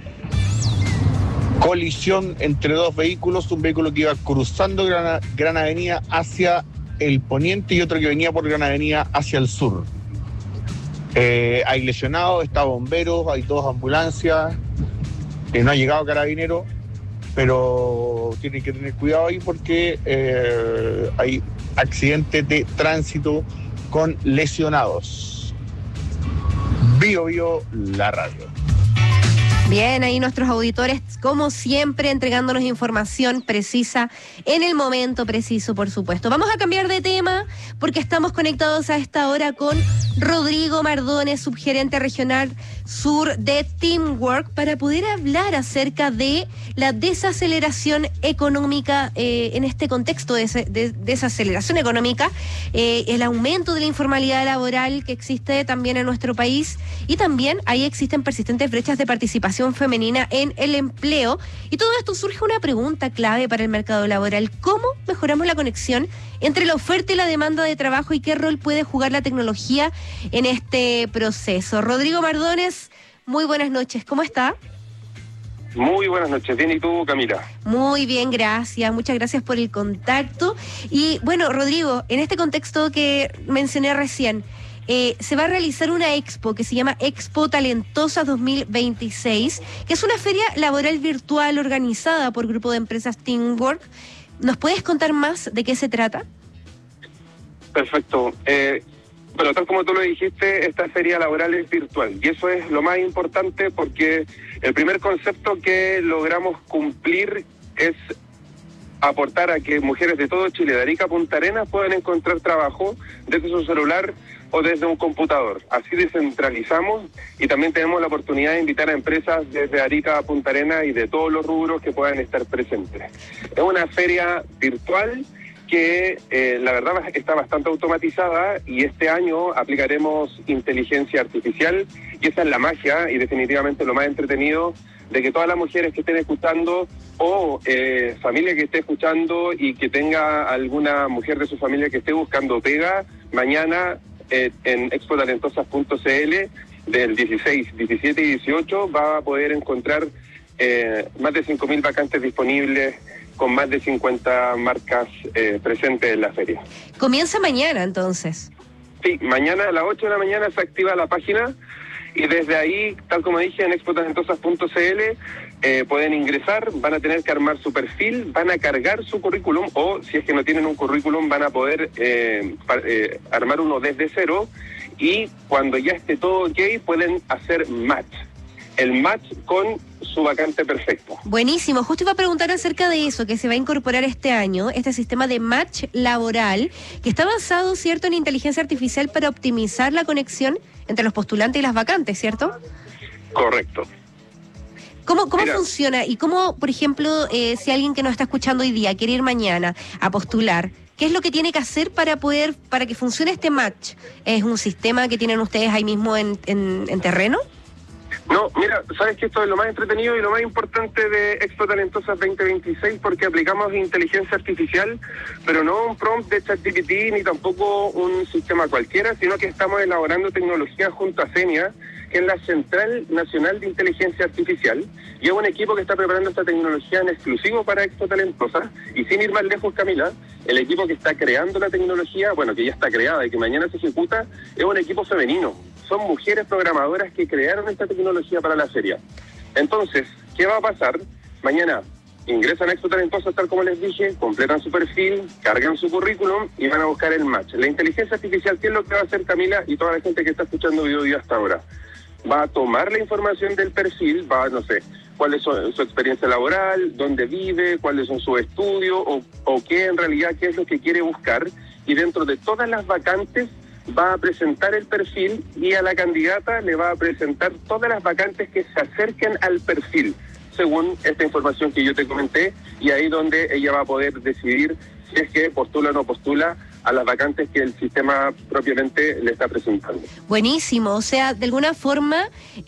Colisión entre dos vehículos, un vehículo que iba cruzando Gran Avenida hacia el poniente y otro que venía por Gran Avenida hacia el sur. Hay lesionados, está bomberos, hay dos ambulancias, no ha llegado carabinero, pero tienen que tener cuidado ahí porque hay accidentes de tránsito con lesionados. Bio Bio, la radio. Bien, ahí nuestros auditores, como siempre, entregándonos información precisa en el momento preciso, por supuesto. Vamos a cambiar de tema porque estamos conectados a esta hora con Rodrigo Mardones, subgerente regional sur de Teamwork, para poder hablar acerca de la desaceleración económica en este contexto de desaceleración económica, el aumento de la informalidad laboral que existe también en nuestro país, y también ahí existen persistentes brechas de participación femenina en el empleo. Y todo esto surge una pregunta clave para el mercado laboral: ¿cómo mejoramos la conexión entre la oferta y la demanda de trabajo, y qué rol puede jugar la tecnología en este proceso? Rodrigo Mardones, muy buenas noches, ¿cómo está? Muy buenas noches, bien, ¿y tú, Camila? Muy bien, gracias, muchas gracias por el contacto. Y bueno, Rodrigo, en este contexto que mencioné recién, se va a realizar una expo que se llama Expo Talentosa 2026, que es una feria laboral virtual organizada por Grupo de Empresas Teamwork. ¿Nos puedes contar más de qué se trata? Perfecto. Bueno, tal como tú lo dijiste, esta feria laboral es virtual, y eso es lo más importante porque el primer concepto que logramos cumplir es aportar a que mujeres de todo Chile, de Arica a Punta Arenas, puedan encontrar trabajo desde su celular o desde un computador. Así descentralizamos y también tenemos la oportunidad de invitar a empresas desde Arica a Punta Arenas y de todos los rubros que puedan estar presentes. Es una feria virtual que la verdad está bastante automatizada y este año aplicaremos inteligencia artificial y esa es la magia y definitivamente lo más entretenido de que todas las mujeres que estén escuchando o familia que esté escuchando y que tenga alguna mujer de su familia que esté buscando pega, mañana en expotalentosas.cl del 16, 17 y 18 va a poder encontrar más de 5.000 vacantes disponibles con más de 50 marcas presentes en la feria. Comienza mañana, entonces. Sí, mañana a las 8 de la mañana se activa la página y desde ahí, tal como dije, en expotalentosas.cl pueden ingresar, van a tener que armar su perfil, van a cargar su currículum o si es que no tienen un currículum van a poder armar uno desde cero y cuando ya esté todo ok pueden hacer el match con su vacante perfecto. Buenísimo, justo iba a preguntar acerca de eso, que se va a incorporar este año, este sistema de match laboral, que está basado, ¿cierto?, en inteligencia artificial para optimizar la conexión entre los postulantes y las vacantes, ¿cierto? Correcto. ¿Cómo funciona? Y cómo, por ejemplo, si alguien que nos está escuchando hoy día quiere ir mañana a postular, ¿qué es lo que tiene que hacer para que funcione este match? ¿Es un sistema que tienen ustedes ahí mismo en terreno? No, mira, sabes que esto es lo más entretenido y lo más importante de Expo Talentosas 2026 porque aplicamos inteligencia artificial, pero no un prompt de ChatGPT ni tampoco un sistema cualquiera, sino que estamos elaborando tecnología junto a CENIA, que es la Central Nacional de Inteligencia Artificial, y es un equipo que está preparando esta tecnología en exclusivo para Expo Talentosas, y sin ir más lejos, Camila, el equipo que está creando la tecnología, bueno, que ya está creada y que mañana se ejecuta, es un equipo femenino. Son mujeres programadoras que crearon esta tecnología para la feria. Entonces, ¿qué va a pasar? Mañana ingresan a Expo Talentosas, tal como les dije, completan su perfil, cargan su currículum y van a buscar el match. La inteligencia artificial, ¿qué es lo que va a hacer Camila y toda la gente que está escuchando Bio hasta ahora? Va a tomar la información del perfil, no sé, cuál es su experiencia laboral, dónde vive, cuáles son sus estudios o qué en realidad, qué es lo que quiere buscar, y dentro de todas las vacantes va a presentar el perfil y a la candidata le va a presentar todas las vacantes que se acerquen al perfil, según esta información que yo te comenté, y ahí donde ella va a poder decidir si es que postula o no postula a las vacantes que el sistema propiamente le está presentando. Buenísimo, o sea, de alguna forma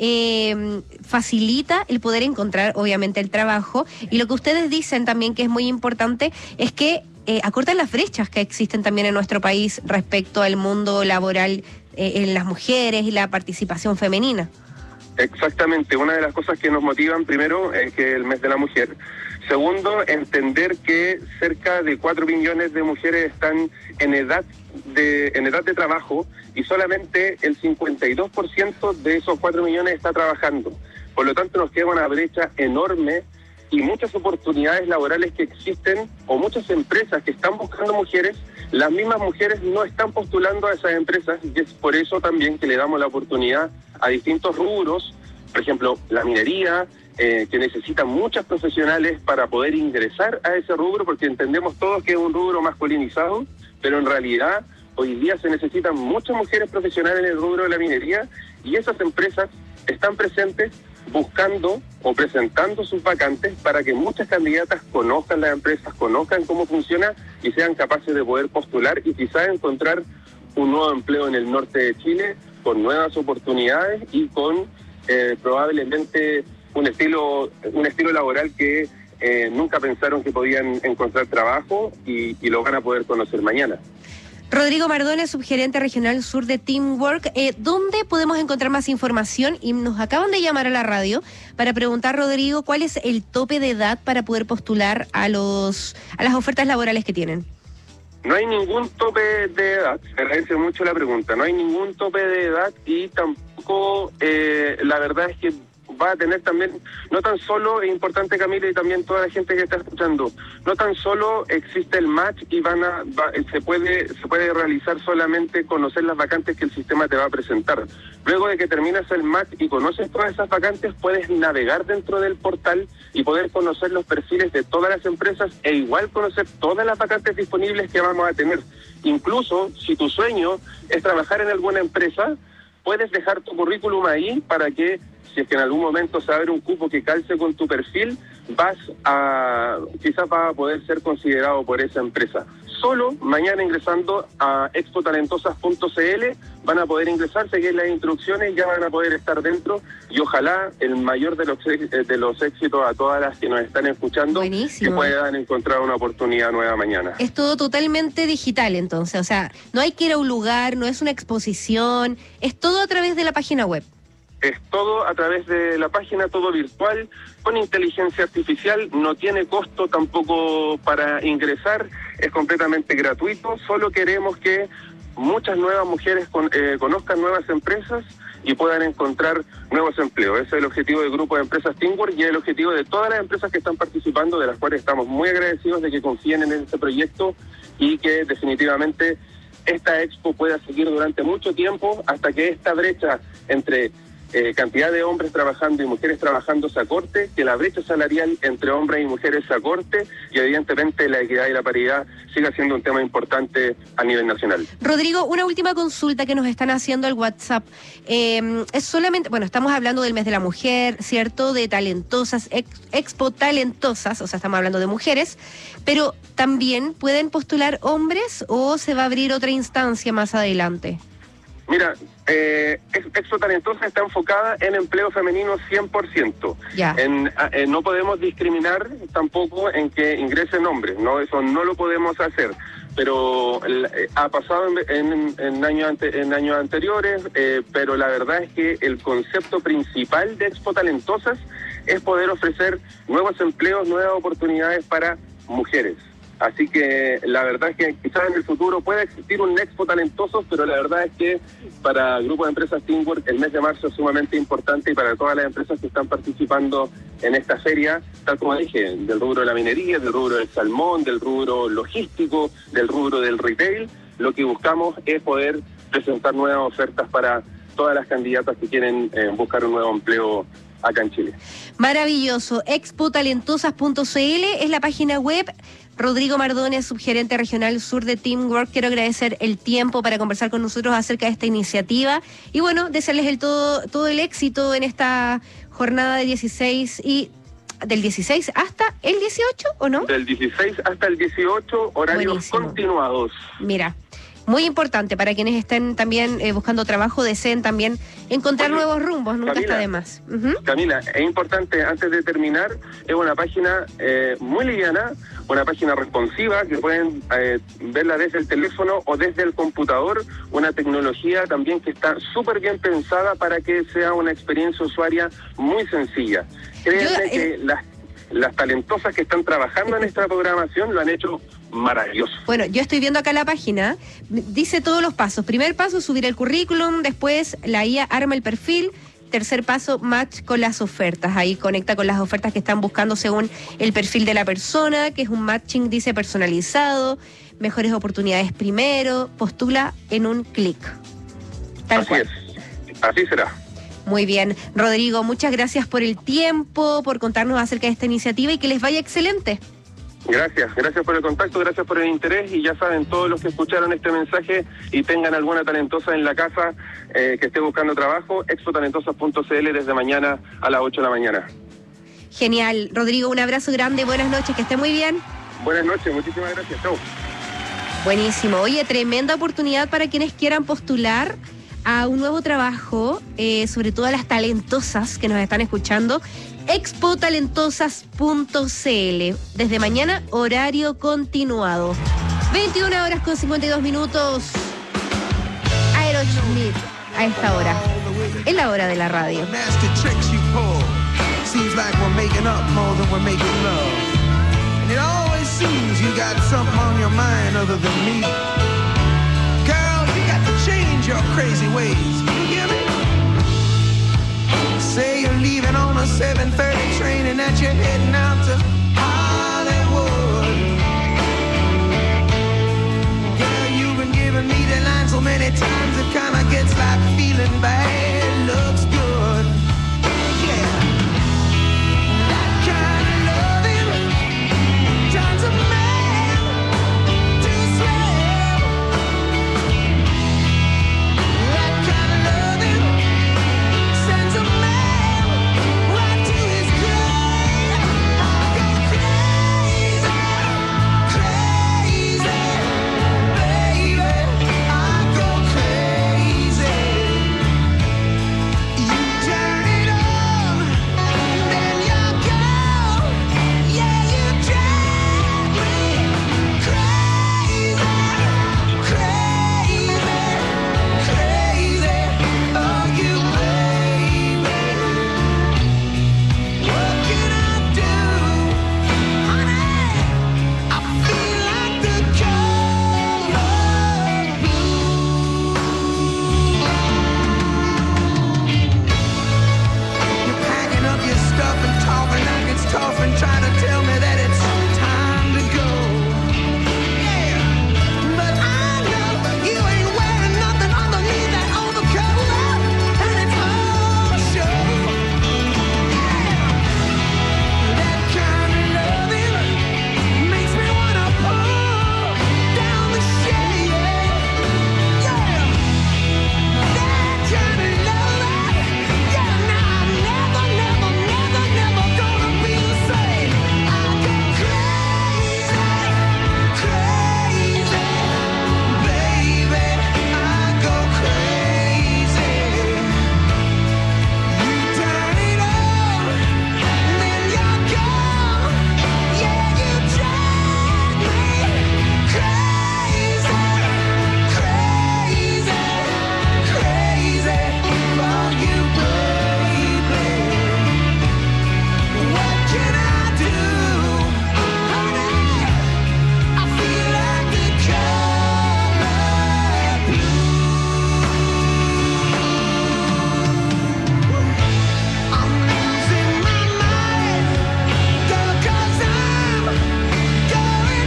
facilita el poder encontrar, obviamente, el trabajo, y lo que ustedes dicen también que es muy importante es que acortan las brechas que existen también en nuestro país respecto al mundo laboral en las mujeres y la participación femenina. Exactamente, una de las cosas que nos motivan primero es que el mes de la mujer. Segundo, entender que cerca de 4 millones de mujeres están en edad de trabajo y solamente el 52% de esos 4 millones está trabajando. Por lo tanto, nos queda una brecha enorme y muchas oportunidades laborales que existen o muchas empresas que están buscando mujeres, las mismas mujeres no están postulando a esas empresas y es por eso también que le damos la oportunidad a distintos rubros, por ejemplo, la minería, que necesita muchas profesionales para poder ingresar a ese rubro, porque entendemos todos que es un rubro masculinizado, pero en realidad hoy día se necesitan muchas mujeres profesionales en el rubro de la minería y esas empresas están presentes buscando o presentando sus vacantes para que muchas candidatas conozcan las empresas, conozcan cómo funciona y sean capaces de poder postular y quizás encontrar un nuevo empleo en el norte de Chile con nuevas oportunidades y con probablemente un estilo laboral que nunca pensaron que podían encontrar trabajo y lo van a poder conocer mañana. Rodrigo Mardones, subgerente regional sur de Teamwork. ¿Dónde podemos encontrar más información? Y nos acaban de llamar a la radio para preguntar, Rodrigo, ¿cuál es el tope de edad para poder postular a las ofertas laborales que tienen? No hay ningún tope de edad, se agradece mucho la pregunta, no hay ningún tope de edad y tampoco, la verdad es que va a tener también, no tan solo, es importante Camila y también toda la gente que está escuchando, no tan solo existe el match y se puede realizar solamente conocer las vacantes que el sistema te va a presentar. Luego de que terminas el match y conoces todas esas vacantes, puedes navegar dentro del portal y poder conocer los perfiles de todas las empresas e igual conocer todas las vacantes disponibles que vamos a tener. Incluso si tu sueño es trabajar en alguna empresa, puedes dejar tu currículum ahí para que, si es que en algún momento se abre un cupo que calce con tu perfil, quizás vas a poder ser considerado por esa empresa. Solo mañana ingresando a expotalentosas.cl van a poder ingresar, seguir las instrucciones, ya van a poder estar dentro y ojalá el mayor de los éxitos a todas las que nos están escuchando. Buenísimo. Que puedan encontrar una oportunidad nueva mañana. Es todo totalmente digital entonces, o sea, no hay que ir a un lugar, no es una exposición, es todo a través de la página web. Es todo a través de la página, todo virtual, con inteligencia artificial, no tiene costo tampoco para ingresar, es completamente gratuito, solo queremos que muchas nuevas mujeres conozcan nuevas empresas y puedan encontrar nuevos empleos. Ese es el objetivo del grupo de empresas Teamwork y es el objetivo de todas las empresas que están participando, de las cuales estamos muy agradecidos de que confíen en este proyecto y que definitivamente esta expo pueda seguir durante mucho tiempo hasta que esta brecha entre cantidad de hombres trabajando y mujeres trabajando se acorte, que la brecha salarial entre hombres y mujeres se acorte y evidentemente la equidad y la paridad siga siendo un tema importante a nivel nacional. Rodrigo, una última consulta que nos están haciendo al WhatsApp. Es solamente, bueno, estamos hablando del mes de la mujer, ¿cierto? De talentosas, expo talentosas, o sea, estamos hablando de mujeres, pero ¿también pueden postular hombres o se va a abrir otra instancia más adelante? Mira, Expo Talentosa está enfocada en empleo femenino 100%. Ya. No podemos discriminar tampoco en que ingresen hombres, ¿no? Eso no lo podemos hacer. Pero ha pasado en años anteriores, pero la verdad es que el concepto principal de Expo Talentosas es poder ofrecer nuevos empleos, nuevas oportunidades para mujeres. Así que la verdad es que quizás en el futuro pueda existir un Expo Talentosos, pero la verdad es que para el grupo de empresas Teamwork el mes de marzo es sumamente importante y para todas las empresas que están participando en esta feria, tal como dije, del rubro de la minería, del rubro del salmón, del rubro logístico, del rubro del retail, lo que buscamos es poder presentar nuevas ofertas para todas las candidatas que quieren buscar un nuevo empleo acá en Chile. Maravilloso. expotalentosas.cl es la página web. Rodrigo Mardones, subgerente regional sur de Teamwork, quiero agradecer el tiempo para conversar con nosotros acerca de esta iniciativa y bueno, desearles todo el éxito en esta jornada de 16 y del 16 hasta el 18, ¿o no? Del 16 hasta el 18, horarios Buenísimo. Continuados. Mira, muy importante para quienes estén también buscando trabajo, deseen también encontrar nuevos rumbos, nunca Camila, está de más. Camila, es importante, antes de terminar, es una página muy liviana, una página responsiva, que pueden verla desde el teléfono o desde el computador, una tecnología también que está súper bien pensada para que sea una experiencia usuaria muy sencilla. Créanme que las talentosas que están trabajando en esta programación lo han hecho maravilloso. Bueno, yo estoy viendo acá la página, dice todos los pasos. Primer paso, subir el currículum, después la IA arma el perfil, tercer paso, match con las ofertas. Ahí conecta con las ofertas que están buscando según el perfil de la persona, que es un matching, dice, personalizado, mejores oportunidades primero, postula en un clic. Tal cual. Así será. Muy bien. Rodrigo, muchas gracias por el tiempo, por contarnos acerca de esta iniciativa y que les vaya excelente. Gracias por el contacto, gracias por el interés y ya saben, todos los que escucharon este mensaje y tengan alguna talentosa en la casa que esté buscando trabajo, expotalentosas.cl desde mañana a las 8 de la mañana. Genial. Rodrigo, un abrazo grande, buenas noches, que esté muy bien. Buenas noches, muchísimas gracias, chau. Buenísimo. Oye, tremenda oportunidad para quienes quieran postular a un nuevo trabajo, sobre todo a las talentosas que nos están escuchando. expotalentosas.cl. Desde mañana, horario continuado. 21 horas con 52 minutos. Aerosmith a esta hora. Es la hora de la radio. Seems like we're making up more than we're making love. And it always seems you got something on your mind other than me. Girl, you got to change your crazy ways. You hear me? Say you're leaving on a 7:30 train and that you're heading out to Hollywood. Girl, you've been giving me the line so many times it kinda gets like feeling bad looks good. Yeah, that kind of loving turns a man to slave. That kind of loving sends a man right to his grave. I go crazy, crazy, baby. I go crazy. You turn it on, then you go. Yeah, you drive me crazy, crazy, crazy. Oh, you baby. What can I do, honey? I feel like the color blue. You're packing up your stuff and talking like it's tough and trying to tell me that it's time to go. Yeah, but I know you ain't wearing nothing underneath that overcoat, and it's all show. That kind of loving makes me wanna pull down the shade. Yeah, that kind of loving. Yeah, now I'm never, never, never, never gonna be the same. I go crazy, crazy, baby. I go crazy. You turn it on, then you're gone. Yeah, you drive me crazy, crazy, crazy for you, baby. What can I do, honey? I feel like the color blue. I'm losing my mind, girl, 'cause I'm going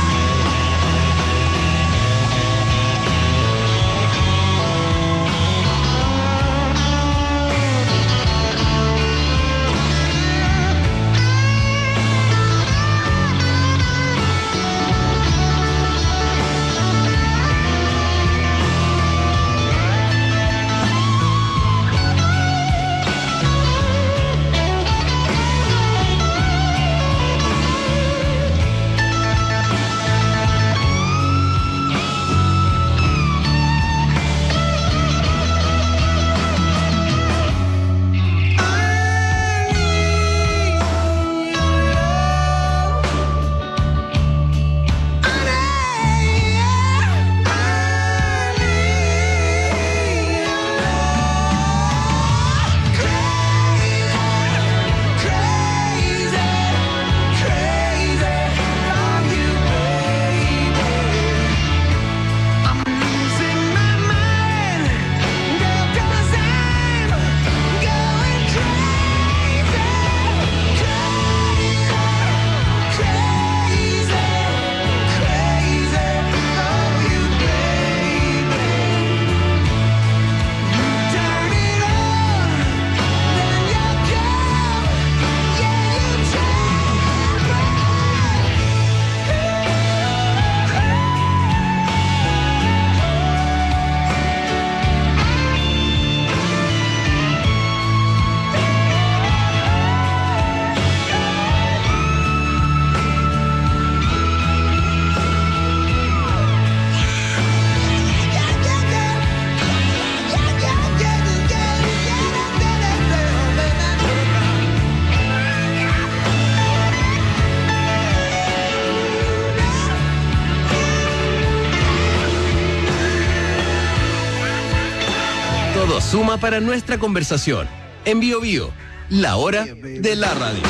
Todo suma para nuestra conversación. En Bio Bio, la hora de la radio.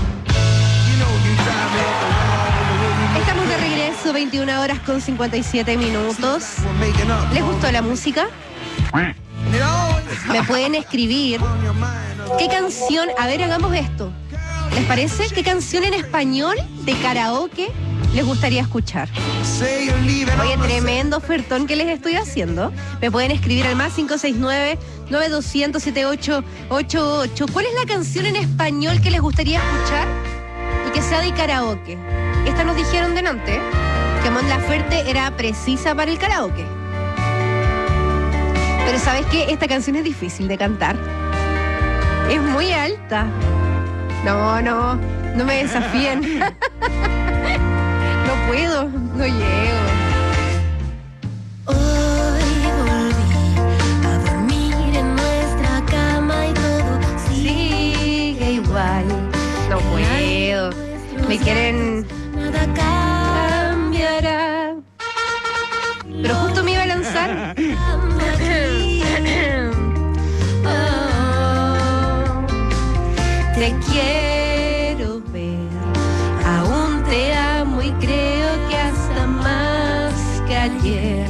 Estamos de regreso, 21 horas con 57 minutos. ¿Les gustó la música? Me pueden escribir ¿Qué canción? A ver, hagamos esto. ¿Les parece? ¿Qué canción en español de karaoke les gustaría escuchar? Oye, tremendo ofertón que les estoy haciendo. Me pueden escribir al más 569-9200-7888. ¿Cuál es la canción en español que les gustaría escuchar y que sea de karaoke? Esta nos dijeron delante, que Mon Laferte era precisa para el karaoke. Pero ¿sabes qué? Esta canción es difícil de cantar. Es muy alta. No me desafíen. No puedo, no llego. Hoy volví a dormir en nuestra cama y todo sigue igual. No puedo. Me quieren. Nada cambiará. Pero justo me iba a lanzar. Te quiero ver, aún te amo y creo que hasta más que ayer.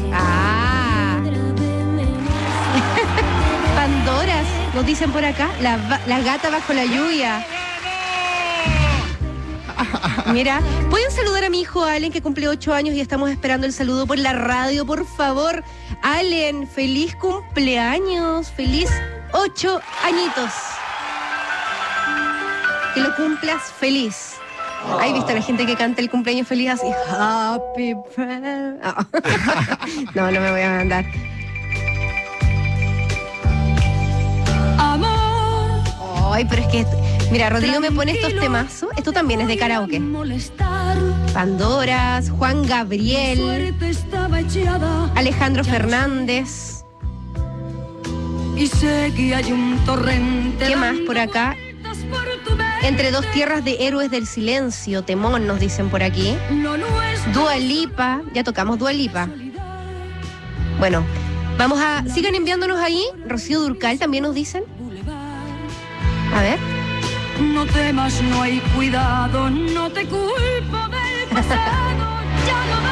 Pandoras, nos dicen por acá, la gata bajo la lluvia. Mira, ¿pueden saludar a mi hijo Allen, que cumple 8 años y estamos esperando el saludo por la radio, por favor? Allen, feliz cumpleaños, feliz 8 añitos. Que lo cumplas feliz. ¿Has visto a la gente que canta el cumpleaños feliz así? Happy birthday. No me voy a mandar. Amor. Ay, pero es que, mira, Rodrigo me pone estos temazos. Esto también es de karaoke. Pandoras, Juan Gabriel, Alejandro Fernández. Y sé que hay un torrente. ¿Qué más por acá? Entre dos tierras de héroes del silencio, temón, nos dicen por aquí. Dua Lipa, ya tocamos Dua Lipa. Bueno, vamos a... Sigan enviándonos ahí. Rocío Durcal también nos dicen. A ver. No temas, no hay cuidado, no te culpes.